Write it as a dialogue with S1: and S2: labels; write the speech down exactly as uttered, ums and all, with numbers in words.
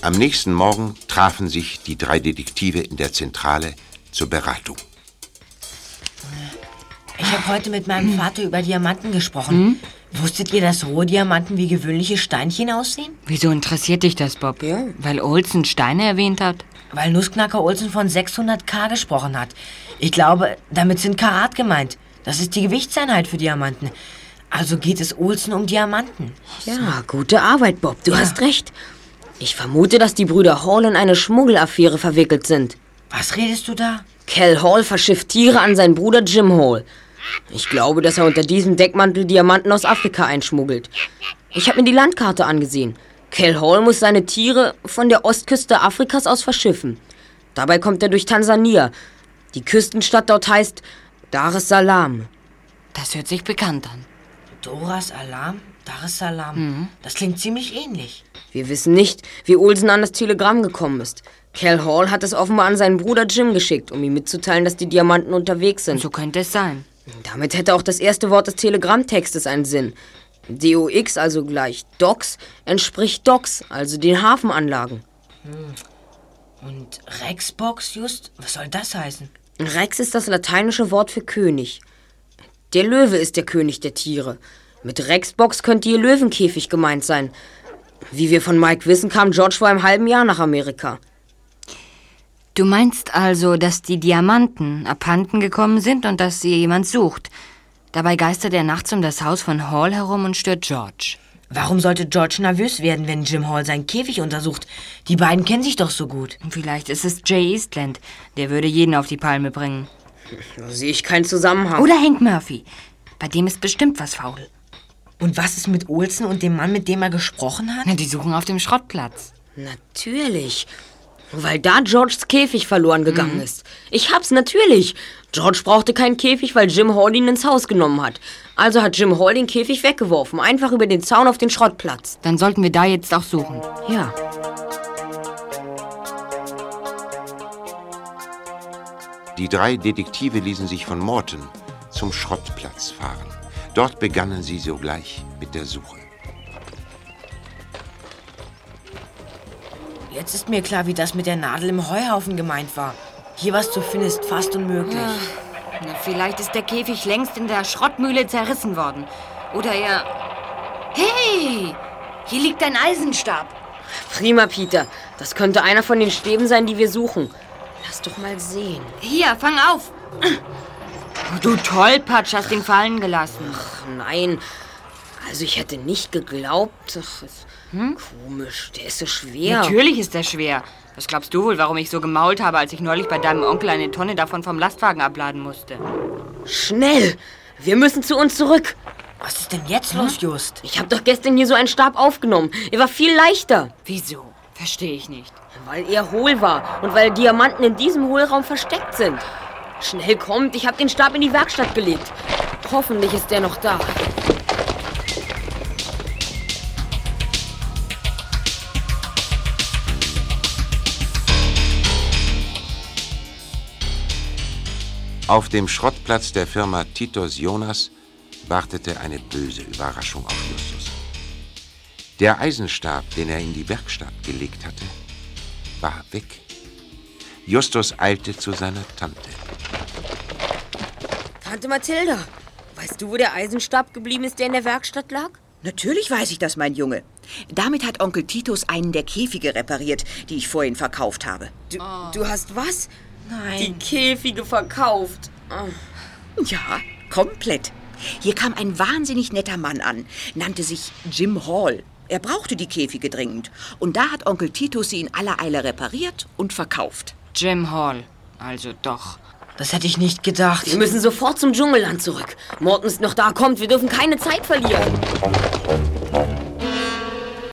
S1: Am nächsten Morgen trafen sich die drei Detektive in der Zentrale zur Beratung.
S2: Ich habe heute mit meinem Vater über Diamanten gesprochen. Hm? Wusstet ihr, dass rohe Diamanten wie gewöhnliche Steinchen aussehen?
S3: Wieso interessiert dich das, Bob?
S2: Ja.
S3: Weil Olsen Steine erwähnt hat?
S2: Weil Nussknacker Olsen von sechshundert K gesprochen hat. Ich glaube, damit sind Karat gemeint. Das ist die Gewichtseinheit für Diamanten. Also geht es Olsen um Diamanten.
S4: Ja, gute Arbeit, Bob. Du
S2: Ja.
S4: hast recht. Ich vermute, dass die Brüder Hall in eine Schmuggelaffäre verwickelt sind.
S2: Was redest du da?
S4: Cal Hall verschifft Tiere an seinen Bruder Jim Hall. Ich glaube, dass er unter diesem Deckmantel Diamanten aus Afrika einschmuggelt. Ich habe mir die Landkarte angesehen. Cal Hall muss seine Tiere von der Ostküste Afrikas aus verschiffen. Dabei kommt er durch Tansania. Die Küstenstadt dort heißt Dar es Salaam.
S3: Das hört sich bekannt an.
S2: Doras Alarm? Dar es Salaam. Mhm. Das klingt ziemlich ähnlich.
S4: Wir wissen nicht, wie Olsen an das Telegramm gekommen ist. Cal Hall hat es offenbar an seinen Bruder Jim geschickt, um ihm mitzuteilen, dass die Diamanten unterwegs sind.
S3: So könnte es sein.
S4: Damit hätte auch das erste Wort des Telegrammtextes einen Sinn. D O X, also gleich Docks, entspricht Docks, also den Hafenanlagen.
S2: Hm. Und Rexbox, just? Was soll das heißen?
S4: Rex ist das lateinische Wort für König. Der Löwe ist der König der Tiere. Mit Rexbox könnte ihr Löwenkäfig gemeint sein. Wie wir von Mike wissen, kam George vor einem halben Jahr nach Amerika.
S3: Du meinst also, dass die Diamanten abhanden gekommen sind und dass sie jemand sucht. Dabei geistert er nachts um das Haus von Hall herum und stört George.
S2: Warum sollte George nervös werden, wenn Jim Hall seinen Käfig untersucht? Die beiden kennen sich doch so gut.
S3: Vielleicht ist es Jay Eastland. Der würde jeden auf die Palme bringen.
S4: Da sehe ich keinen Zusammenhang.
S3: Oder Hank Murphy. Bei dem ist bestimmt was faul.
S2: Und was ist mit Olsen und dem Mann, mit dem er gesprochen hat?
S3: Na, die suchen auf dem Schrottplatz.
S4: Natürlich. Weil da Georges Käfig verloren gegangen mhm. ist. Ich hab's natürlich. George brauchte keinen Käfig, weil Jim Hall ihn ins Haus genommen hat. Also hat Jim Hall den Käfig weggeworfen. Einfach über den Zaun auf den Schrottplatz.
S3: Dann sollten wir da jetzt auch suchen.
S4: Ja.
S1: Die drei Detektive ließen sich von Morton zum Schrottplatz fahren. Dort begannen sie sogleich mit der Suche.
S2: Jetzt ist mir klar, wie das mit der Nadel im Heuhaufen gemeint war. Hier was zu finden, ist fast unmöglich.
S3: Ja. Na, vielleicht ist der Käfig längst in der Schrottmühle zerrissen worden. Oder er... Hey! Hier liegt ein Eisenstab.
S4: Prima, Peter. Das könnte einer von den Stäben sein, die wir suchen. Lass doch mal sehen.
S3: Hier, fang auf. Oh, du Tollpatsch, hast ihn fallen gelassen.
S4: Ach, nein. Also ich hätte nicht geglaubt. Ach, ist hm? Komisch, der ist so schwer.
S3: Natürlich ist er schwer. Was glaubst du wohl, warum ich so gemault habe, als ich neulich bei deinem Onkel eine Tonne davon vom Lastwagen abladen musste?
S4: Schnell! Wir müssen zu uns zurück.
S2: Was ist denn jetzt hm? los, Just?
S4: Ich habe doch gestern hier so einen Stab aufgenommen. Er war viel leichter.
S3: Wieso? Verstehe ich nicht.
S4: Weil er hohl war und weil Diamanten in diesem Hohlraum versteckt sind. Schnell kommt, ich habe den Stab in die Werkstatt gelegt. Hoffentlich ist er noch da.
S1: Auf dem Schrottplatz der Firma Titus Jonas wartete eine böse Überraschung auf Justus. Der Eisenstab, den er in die Werkstatt gelegt hatte, war weg. Justus eilte zu seiner Tante.
S4: Tante Mathilda, weißt du, wo der Eisenstab geblieben ist, der in der Werkstatt lag?
S5: Natürlich weiß ich das, mein Junge. Damit hat Onkel Titus einen der Käfige repariert, die ich vorhin verkauft habe.
S4: Du, oh. du hast was?
S2: Nein.
S4: Die Käfige verkauft. Oh.
S5: Ja, komplett. Hier kam ein wahnsinnig netter Mann an, nannte sich Jim Hall. Er brauchte die Käfige dringend. Und da hat Onkel Titus sie in aller Eile repariert und verkauft.
S3: Jim Hall, also doch.
S2: Das hätte ich nicht gedacht.
S4: Wir müssen sofort zum Dschungelland zurück. Morton ist noch da, kommt, wir dürfen keine Zeit verlieren.